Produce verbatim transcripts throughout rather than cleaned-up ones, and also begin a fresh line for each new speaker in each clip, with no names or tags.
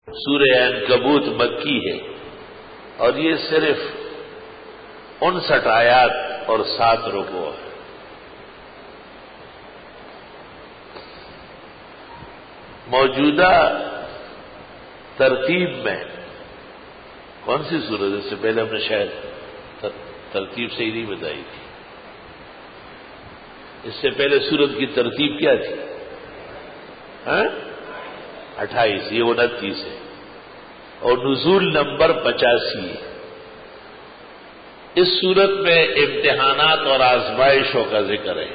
سورہ عنکبوت مکی ہے اور یہ صرف انسٹھ آیات اور سات رکوع ہے۔ موجودہ ترتیب میں کون سی سورت؟ اس سے پہلے ہم نے شاید ترتیب صحیح نہیں بتائی تھی۔ اس سے پہلے سورت کی ترتیب کیا تھی؟ ہاں اٹھائیس، یہ انتیس ہے، اور نزول نمبر پچاسی ہے۔ اس سورت میں امتحانات اور آزمائشوں کا ذکر ہے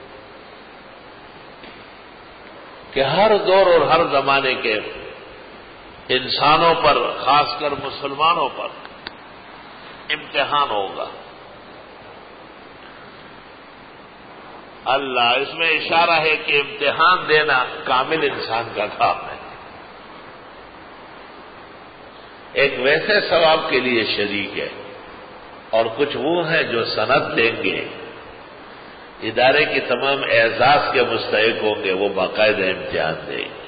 کہ ہر دور اور ہر زمانے کے انسانوں پر، خاص کر مسلمانوں پر امتحان ہوگا۔ اللہ اس میں اشارہ ہے کہ امتحان دینا کامل انسان کا کام ہے۔ ایک ویسے ثواب کے لیے شریک ہے اور کچھ وہ ہیں جو سند دیں گے، ادارے کی تمام اعزاز کے مستحق ہوں گے، وہ باقاعدہ امتحان دیں گے۔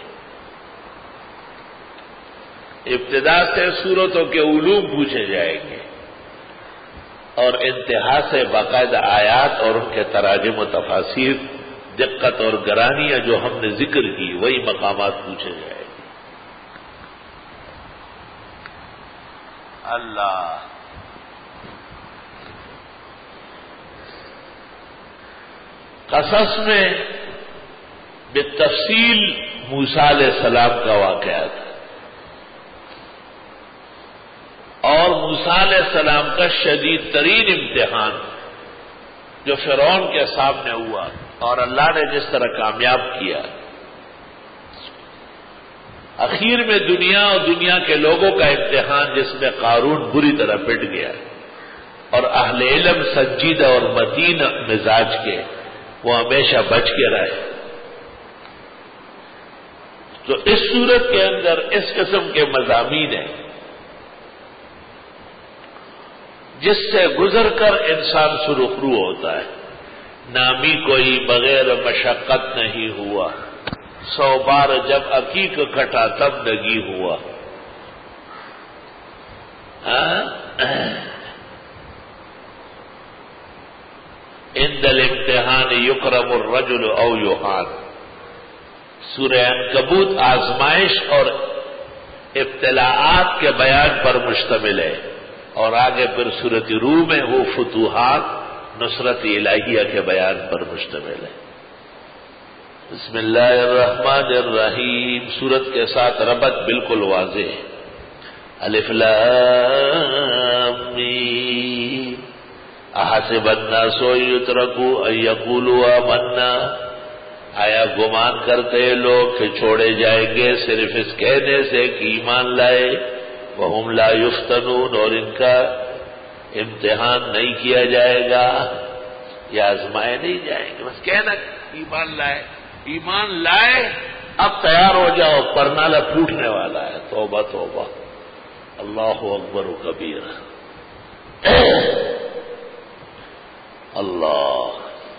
ابتدا سے سورتوں کے علوم پوچھے جائیں گے اور انتہا سے باقاعدہ آیات اور ان کے تراجم و تفاسیر، دقت اور گرانیاں جو ہم نے ذکر کی وہی مقامات پوچھے جائیں گے۔ اللہ قصص میں بالتفصیل موسیٰ علیہ السلام کا واقعہ تھا اور موسیٰ علیہ السلام کا شدید ترین امتحان جو فرعون کے سامنے ہوا اور اللہ نے جس طرح کامیاب کیا، اخیر میں دنیا اور دنیا کے لوگوں کا امتحان جس میں قارون بری طرح پٹ گیا اور اہل علم سنجیدہ اور متین مزاج کے وہ ہمیشہ بچ کے رہے۔ تو اس صورت کے اندر اس قسم کے مضامین ہیں جس سے گزر کر انسان سرخرو ہوتا ہے۔ نامی کوئی بغیر مشقت نہیں ہوا، سو بار جب عقیق کٹا تب نگی ہوا۔ عند الامتحان یکرم الرجل او یہان۔ سورہ عنکبوت آزمائش اور ابتلاعات کے بیان پر مشتمل ہے اور آگے پھر سورۃ روم میں وہ فتوحات نصرت الہیہ کے بیان پر مشتمل ہے۔ بسم اللہ الرحمن الرحیم، سورت کے ساتھ ربط بالکل واضح ہے۔ الف لام میم، احسب الناس ان یترکوا ان یقولوا آمنا، آیا گمان کرتے لوگ کہ چھوڑے جائیں گے صرف اس کہنے سے کہ ایمان لائے، وہم لا یفتنون، اور ان کا امتحان نہیں کیا جائے گا یا آزمائے نہیں جائیں گے، بس کہنا ایمان لائے، ایمان لائے اب تیار ہو جاؤ، پرنالہ پھوٹنے والا ہے۔ توبہ توبہ، اللہ اکبر و کبیر۔ اللہ،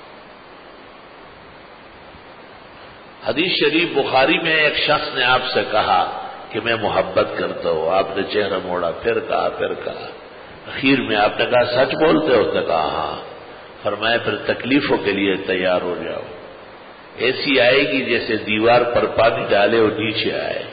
حدیث شریف بخاری میں ایک شخص نے آپ سے کہا کہ میں محبت کرتا ہوں، آپ نے چہرہ موڑا، پھر کہا پھر کہا، اخیر میں آپ نے کہا سچ بولتے ہو؟ اس نے کہا ہاں۔ فرمایا پھر تکلیفوں کے لیے تیار ہو جاؤ، ایسی آئے گی جیسے دیوار پر پانی ڈالے اور نیچے آئے۔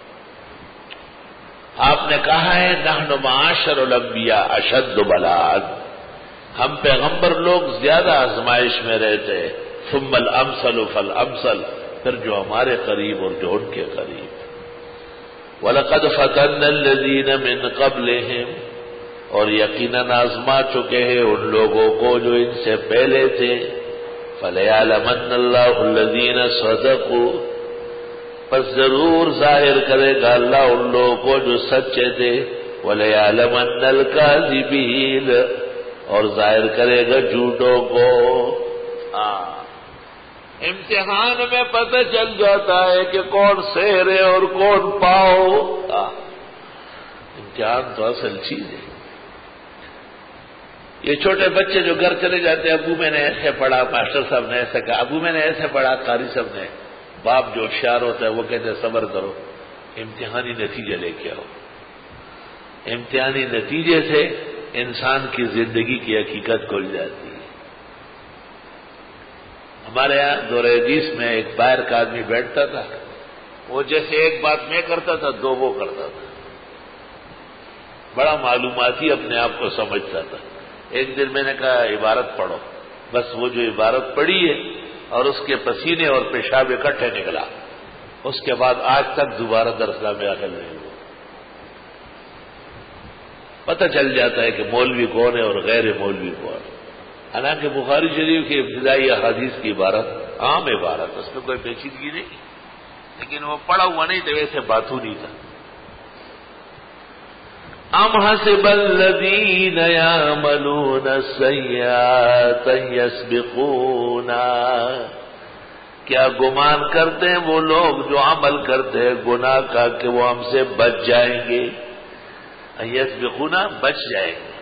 آپ نے کہا ہے نحن معاشر الانبیاء اشد بلاء، ہم پیغمبر لوگ زیادہ آزمائش میں رہتے، ثم الامثل فالامثل، پھر جو ہمارے قریب اور جو ان کے قریب۔ وَلَقَدْ فَتَنَّا الَّذِينَ مِن قَبْلِهِمْ، اور یقیناً آزما چکے ہیں ان لوگوں کو جو ان سے پہلے تھے۔ فَلَيَعْلَمَنَّ اللَّهُ الَّذِينَ صَدَقُوا، پس ضرور ظاہر کرے گا اللہ ان لوگوں کو جو سچے تھے، وَلَيَعْلَمَنَّ الْكَاذِبِينَ، اور ظاہر کرے گا جھوٹوں کو۔ ہاں، امتحان میں پتہ چل جاتا ہے کہ کون سحر ہے اور کون پاؤ۔ امتحان تو اصل چیز ہے۔ یہ چھوٹے بچے جو گھر چلے جاتے ہیں، ابو میں نے ایسے پڑھا، ماسٹر صاحب نے ایسے کہا، ابو میں نے ایسے پڑھا، قاری صاحب نے، باپ جو ہوشیار ہوتا ہے وہ کہتے ہیں صبر کرو، امتحانی نتیجہ لے کے آؤ. امتحانی نتیجے سے انسان کی زندگی کی حقیقت کھل جاتی ہے. ہمارے یہاں دور حدیث میں ایک باہر کا آدمی بیٹھتا تھا، وہ جیسے ایک بات میں کرتا تھا دو وہ کرتا تھا، بڑا معلوماتی اپنے آپ کو سمجھتا تھا. ایک دن میں نے کہا عبارت پڑھو، بس وہ جو عبارت پڑھی ہے اور اس کے پسینے اور پیشاب اکٹھے نکلا، اس کے بعد آج تک دوبارہ درسگاہ میں داخل نہیں ہوا. پتہ چل جاتا ہے کہ مولوی کون ہے اور غیر مولوی کون ہے. حالانکہ بخاری شریف کی ابتدائی احادیث کی عبارت عام عبارت، اس میں کوئی پیچیدگی نہیں، لیکن وہ پڑھا ہوا نہیں تو ویسے باتوں نہیں تھا. ام حسب الذین یعملون السیئات یسبقونا، کیا گمان کرتے ہیں وہ لوگ جو عمل کرتے ہیں گناہ کا کہ وہ ہم سے بچ جائیں گے؟ یسبقونا، بچ جائیں گے.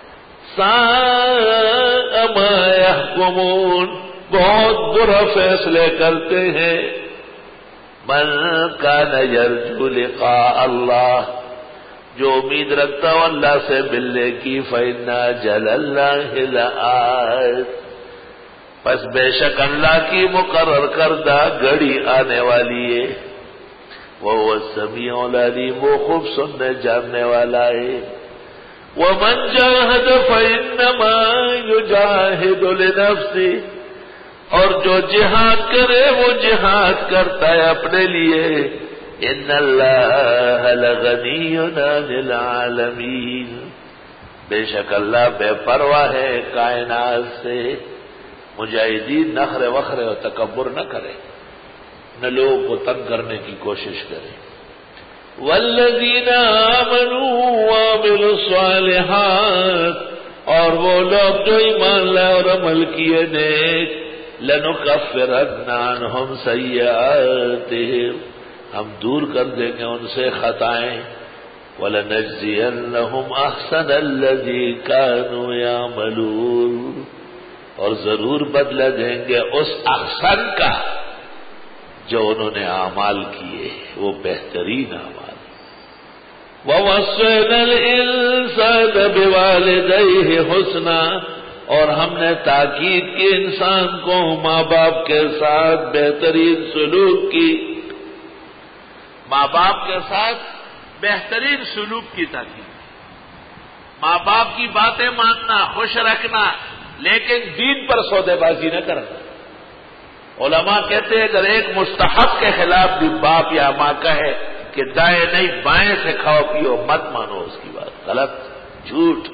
ساء ما یحکمون، بہت برا فیصلے کرتے ہیں. من کان یرجو لقاء اللہ، جو امید رکھتا ہو اللہ سے ملنے کی، فإن أجل اللہ لآت، پس بے شک اللہ کی مقرر کردہ گھڑی آنے والی ہے. وهو السمیع العلیم، وہ خوب سننے جاننے والا ہے. ومن جاہد فإنما یجاہد لنفسہ، اور جو جہاد کرے وہ جہاد کرتا ہے اپنے لیے. ان اللہ لغنی عن العالمین، بے شک اللہ بے پرواہ ہے کائنات سے. مجاہدین نخر وخر اور تکبر نہ کرے، نہ لوگوں کو تنگ کرنے کی کوشش کرے. والذین آمنوا وعملوا الصالحات، اور وہ لوگ جو ایمان لائے اور عمل کیے نیک. لنکفرن عنہم سیئاتہم، ہم دور کر دیں گے ان سے خطائیں. وَلَنَجْزِيَنَّهُمْ أَحْسَنَ الَّذِي كَانُوا يَعْمَلُونَ، اور ضرور بدلہ دیں گے اس احسن کا جو انہوں نے اعمال کیے، وہ بہترین اعمال. وَوَصَّيْنَا الْإِنسَانَ بِوَالِدَيْهِ حُسْنًا، اور ہم نے تاکید کی انسان کو ماں باپ کے ساتھ بہترین سلوک کی. ماں باپ کے ساتھ بہترین سلوک کی تاکید. ماں باپ کی باتیں ماننا، خوش رکھنا، لیکن دین پر سودے بازی نہ کرنا. علماء کہتے ہیں اگر ایک مستحب کے خلاف بھی باپ یا ماں کہے کہ دائیں نہیں بائیں سے کھاؤ پیو، مت مانو اس کی بات، غلط، جھوٹ.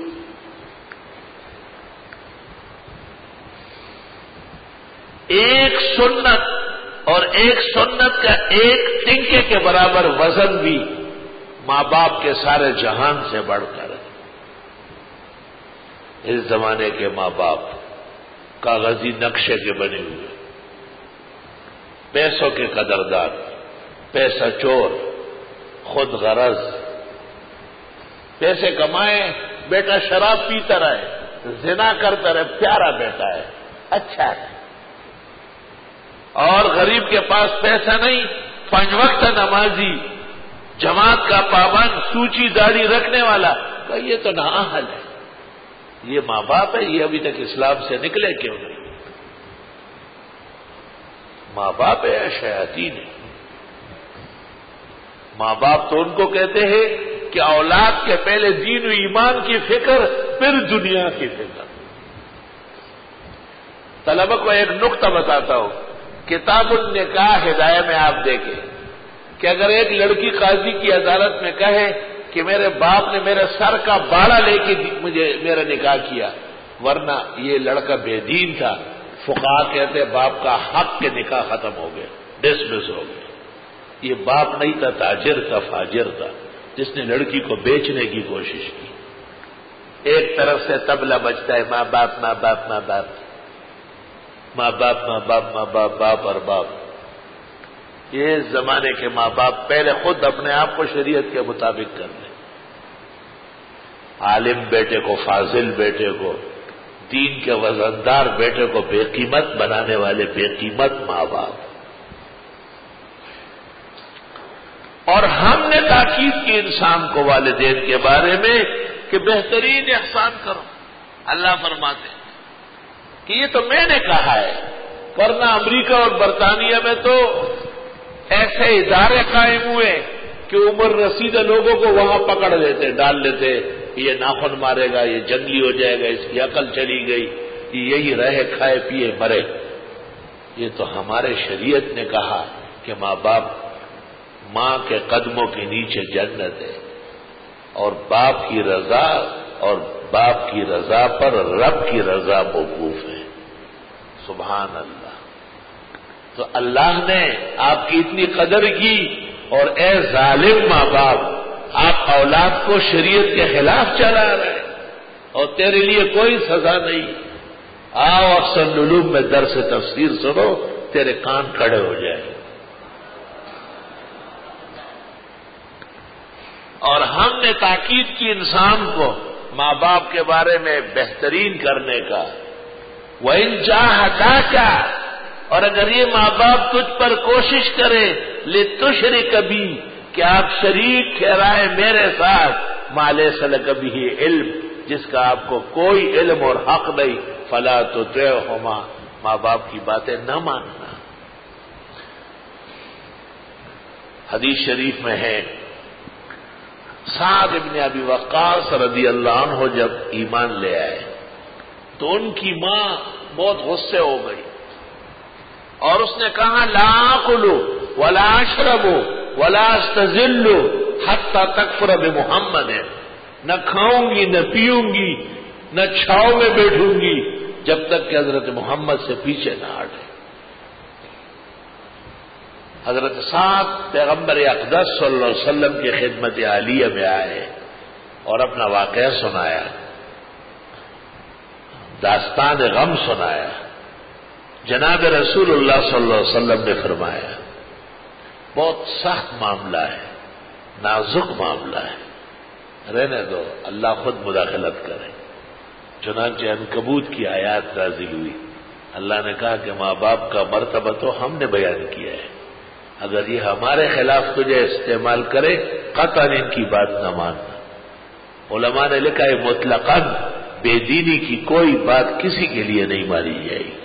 ایک سنت اور ایک سنت کا ایک ٹنکے کے برابر وزن بھی ماں باپ کے سارے جہان سے بڑھ کر ہے. اس زمانے کے ماں باپ کاغذی نقشے کے بنے ہوئے، پیسوں کے قدردان، پیسہ چور، خود غرض. پیسے کمائے، بیٹا شراب پیتا رہے، زنا کرتا رہے، پیارا بیٹا ہے، اچھا ہے. اور غریب کے پاس پیسہ نہیں، پانچ وقت نمازی، جماعت کا پابند، سوچی داڑھی رکھنے والا، کہ یہ تو نااہل ہے. یہ ماں باپ ہے، یہ ابھی تک اسلام سے نکلے کیوں نہیں؟ ماں باپ ہے یا شیاطین ہے؟ ماں باپ تو ان کو کہتے ہیں کہ اولاد کے پہلے دین و ایمان کی فکر، پھر دنیا کی فکر. طلبہ کو ایک نقطہ بتاتا ہوں، کتاب النکاح ہدایہ میں آپ دیکھیں کہ اگر ایک لڑکی قاضی کی عدالت میں کہے کہ میرے باپ نے میرے سر کا باڑا لے کے مجھے میرا نکاح کیا، ورنہ یہ لڑکا بے دین تھا، فقہا کہتے باپ کا حق کے نکاح ختم ہو گئے، ڈسمس ہو گئے. یہ باپ نہیں تھا، تاجر تھا، فاجر تھا، جس نے لڑکی کو بیچنے کی کوشش کی. ایک طرف سے طبلہ بجتا ہے، ماں باپ ماں باپ ماں باپ ماں باپ ماں باپ ماں باپ باپ اور باپ. یہ زمانے کے ماں باپ پہلے خود اپنے آپ کو شریعت کے مطابق کر لیں. عالم بیٹے کو، فاضل بیٹے کو، دین کے وزندار بیٹے کو بے قیمت بنانے والے بے قیمت ماں باپ. اور ہم نے تاکید کی انسان کو والدین کے بارے میں کہ بہترین احسان کرو. اللہ فرماتے ہیں کہ یہ تو میں نے کہا ہے، ورنہ امریکہ اور برطانیہ میں تو ایسے ادارے قائم ہوئے کہ عمر رسیدہ لوگوں کو وہاں پکڑ لیتے، ڈال لیتے، یہ ناخن مارے گا، یہ جنگلی ہو جائے گا، اس کی عقل چلی گئی، یہی رہے کھائے پیے مرے. یہ تو ہمارے شریعت نے کہا کہ ماں باپ، ماں کے قدموں کے نیچے جنت ہے، اور باپ کی رضا اور باپ کی رضا پر رب کی رضا موقوف ہے. سبحان اللہ. تو اللہ نے آپ کی اتنی قدر کی، اور اے ظالم ماں باپ، آپ اولاد کو شریعت کے خلاف چلا رہے اور تیرے لیے کوئی سزا نہیں. آؤ احسن العلوم میں درس تفسیر سنو، تیرے کان کھڑے ہو جائیں. اور ہم نے تاکید کی انسان کو ماں باپ کے بارے میں بہترین کرنے کا. وَإِن جَاهَدَاكَ، اور اگر یہ ماں باپ تجھ پر کوشش کرے لِتُشْرِكَ بِي، کہ آپ شریک ٹھہرائے میرے ساتھ، مَا لَيْسَ لَكَ بِهِ علم، جس کا آپ کو کوئی علم اور حق نہیں، فَلَا تُطِعْهُمَا، ماں باپ کی باتیں نہ ماننا. حدیث شریف میں ہے، سعد ابن ابی وقاص رضی اللہ عنہ جب ایمان لے آئے تو ان کی ماں بہت غصے ہو گئی، اور اس نے کہا لا آکل ولا اشرب ولا استظل حتی تکفر بمحمد، نہ کھاؤں گی نہ پیوں گی نہ چھاؤں میں بیٹھوں گی جب تک کہ حضرت محمد سے پیچھے نہ ہٹے. حضرت سعد پیغمبر اقدس صلی اللہ علیہ وسلم کی خدمت عالیہ میں آئے اور اپنا واقعہ سنایا، داستان غم سنایا. جناب رسول اللہ صلی اللہ علیہ وسلم نے فرمایا بہت سخت معاملہ ہے، نازک معاملہ ہے، رہنے دو، اللہ خود مداخلت کرے. چنانچہ عنکبوت کی آیات نازل ہوئی. اللہ نے کہا کہ ماں باپ کا مرتبہ تو ہم نے بیان کیا ہے، اگر یہ ہمارے خلاف تجھے استعمال کرے قطعاً ان کی بات نہ ماننا. علماء نے لکھا ہے مطلقاً بے دینی کی کوئی بات کسی کے لیے نہیں مانی جائے گی.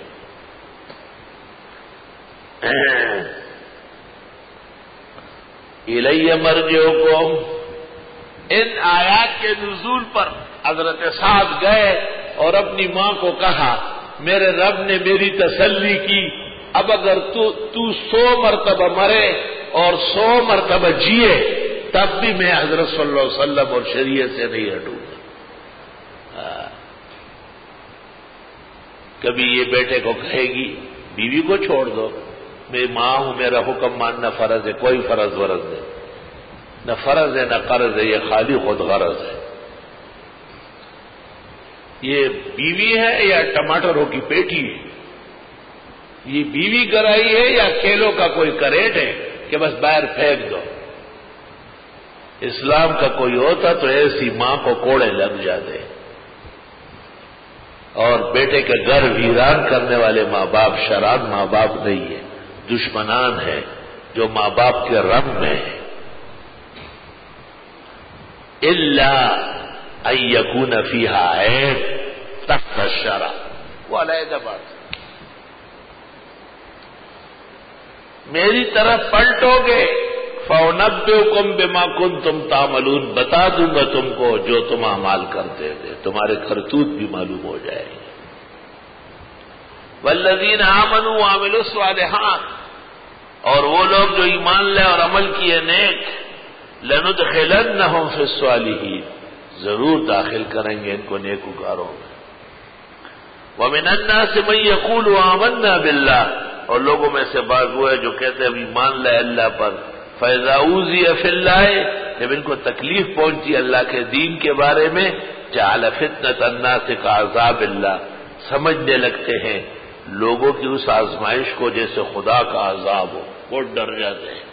الیہ مرجعکم، ان آیات کے نزول پر حضرت سعد گئے اور اپنی ماں کو کہا میرے رب نے میری تسلی کی، اب اگر تو تو سو مرتبہ مرے اور سو مرتبہ جیے تب بھی میں حضرت صلی اللہ علیہ وسلم اور شریعت سے نہیں ہٹوں گا. کبھی یہ بیٹے کو کہے گی بیوی کو چھوڑ دو، میں ماں ہوں، میرا حکم ماننا فرض ہے، کوئی فرض ورض نہیں، نہ فرض ہے نہ قرض ہے، یہ خالی خود غرض ہے. یہ بیوی ہے یا ٹماٹروں کی پیٹی ہے؟ یہ بیوی کرائی ہے یا کیلوں کا کوئی کریٹ ہے کہ بس باہر پھینک دو؟ اسلام کا کوئی ہوتا تو ایسی ماں کو کوڑے لگ جاتے. اور بیٹے کے گھر ویران کرنے والے ماں باپ شراب ماں باپ نہیں ہے، دشمنان ہے جو ماں باپ کے رب میں ہے. الا ان یکون فیہا عیب تحت الشرع، وہ علیحدہ بات. میری طرف پلٹو گے فَأُنَبِّئُكُم بِمَا كُنتُمْ تَعْمَلُونَ، بتا دوں گا تم کو جو تم اعمال کرتے تھے، تمہارے کرتوت بھی معلوم ہو جائے گی. وَالَّذِينَ آمَنُوا وَعَمِلُوا الصَّالِحَاتِ، اور وہ لوگ جو ایمان لے اور عمل کیے نیک، لَنُدْخِلَنَّهُمْ فِي الصَّالِحِينَ، ضرور داخل کریں گے ان کو نیکوکاروں میں. وَمِنَ النَّاسِ مَن يَقُولُ آمَنَّا بِاللَّهِ، اور لوگوں میں سے بعض وہ ہے جو کہتے ہیں ایمان لائے اللہ پر. فَإِذَا أُوذِيَ فِي اللَّهِ، جب ان کو تکلیف پہنچی اللہ کے دین کے بارے میں، جعل فتنة الناس كعذاب اللہ، سمجھنے لگتے ہیں لوگوں کی اس آزمائش کو جیسے خدا کا عذاب ہو، وہ ڈر جاتے ہیں.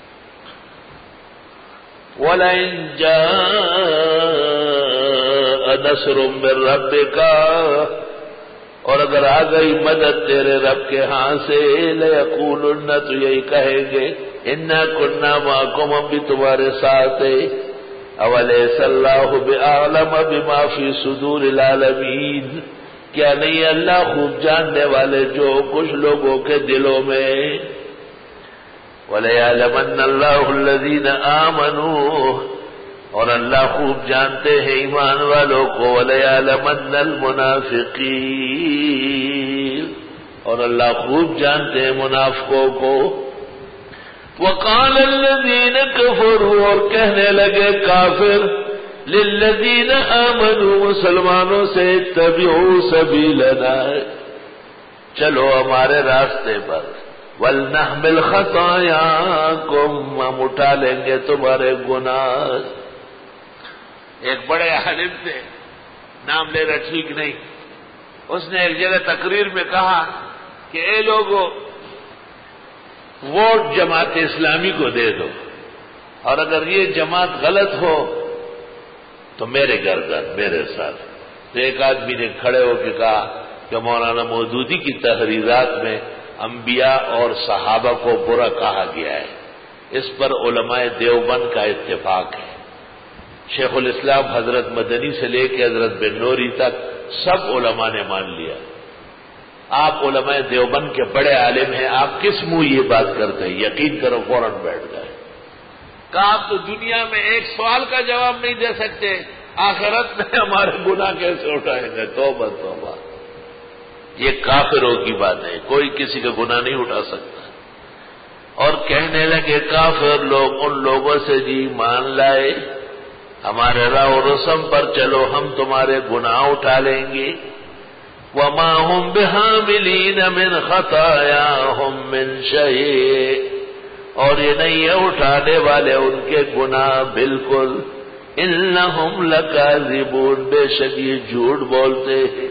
وَلَئِن جَاءَ نَصْرٌ مِّن رَّبِّكَ، اور اگر آ گئی مدد تیرے رب کے ہاں سے، لَيَقُولُنَّ، تو یہی کہیں گے انا کننا معکم، ہم بھی تمہارے ساتھ ہیں، اولیس اللہ بعالم بما فی صدور العالمین، کیا نہیں اللہ خوب جاننے والے جو کچھ لوگوں کے دلوں میں. وَلَيَعْلَمَنَّ اللَّهُ الَّذِينَ آمَنُوا، اور اللہ خوب جانتے ہیں ایمان والوں کو. وَلَيَعْلَمَنَّ الْمُنَافِقِينَ، اور اللہ خوب جانتے ہیں منافقوں کو. وَقَالَ الَّذِينَ كَفَرُوا، اور کہنے لگے کافر، لِلَّذِينَ آمَنُوا، مسلمانوں سے، اتَّبِعُوا سَبِيلَنَا، چلو ہمارے راستے پر. وَلْنَحْمِلْ خَطَايَاكُمْ، ہم اٹھا لیں گے تمہارے گناہ. ایک بڑے عالم تھے، نام لینا ٹھیک نہیں، اس نے ایک جگہ تقریر میں کہا کہ اے لوگوں، ووٹ جماعت اسلامی کو دے دو، اور اگر یہ جماعت غلط ہو تو میرے گردن میرے ساتھ. تو ایک آدمی نے کھڑے ہو کے کہا کہ مولانا مودودی کی تحریرات میں انبیاء اور صحابہ کو برا کہا گیا ہے، اس پر علماء دیوبند کا اتفاق ہے. شیخ الاسلام حضرت مدنی سے لے کے حضرت بن نوری تک سب علماء نے مان لیا. آپ علماء دیوبند کے بڑے عالم ہیں، آپ کس منہ یہ بات کرتے ہیں؟ یقین کرو فوراً بیٹھ گئے. کہا آپ تو دنیا میں ایک سوال کا جواب نہیں دے سکتے، آخرت میں ہمارے گناہ کیسے اٹھائیں گے؟ توبہ توبہ، یہ کافروں کی بات ہے، کوئی کسی کا گناہ نہیں اٹھا سکتا. اور کہنے لگے کافر لوگ ان لوگوں سے، جی مان لائے، ہمارے راہ و رسم پر چلو، ہم تمہارے گناہ اٹھا لیں گے. وَمَا هُمْ بِحَامِلِينَ مِنْ خَطَايَاهُمْ مِنْ شَيْءٍ، اور یہ نہیں ہے اٹھانے والے ان کے گناہ بالکل. إِنَّهُمْ لَكَاذِبُونَ، بے شک یہ جھوٹ بولتے ہیں.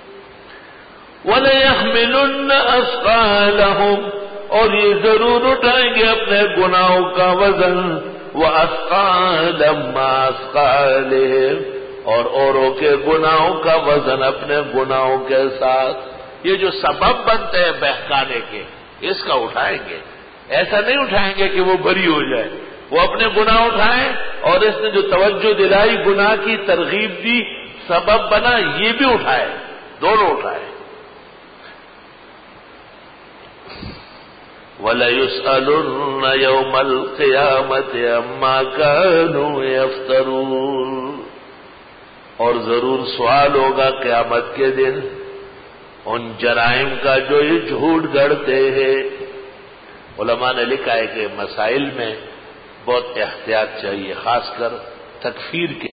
وَلَيَحْمِلُنَّ أَثْقَالَهُمْ، اور یہ ضرور اٹھائیں گے اپنے گناہوں کا وزن. وَأَثْقَالًا مَّا أَثْقَالِهِمْ، اور اوروں کے گناہوں کا وزن اپنے گناہوں کے ساتھ. یہ جو سبب بنتے ہیں بہکانے کے، اس کا اٹھائیں گے. ایسا نہیں اٹھائیں گے کہ وہ بری ہو جائے، وہ اپنے گناہ اٹھائیں، اور اس نے جو توجہ دلائی، گناہ کی ترغیب دی، سبب بنا، یہ بھی اٹھائے، دونوں اٹھائے. وَلَيُسْأَلُنَّ يَوْمَ الْقِيَامَةِ عَمَّا كَانُوا يَفْتَرُونَ، اور ضرور سوال ہوگا قیامت کے دن ان جرائم کا جو یہ جھوٹ گڑتے ہیں. علماء نے لکھا ہے کہ مسائل میں بہت احتیاط چاہیے، خاص کر تکفیر کے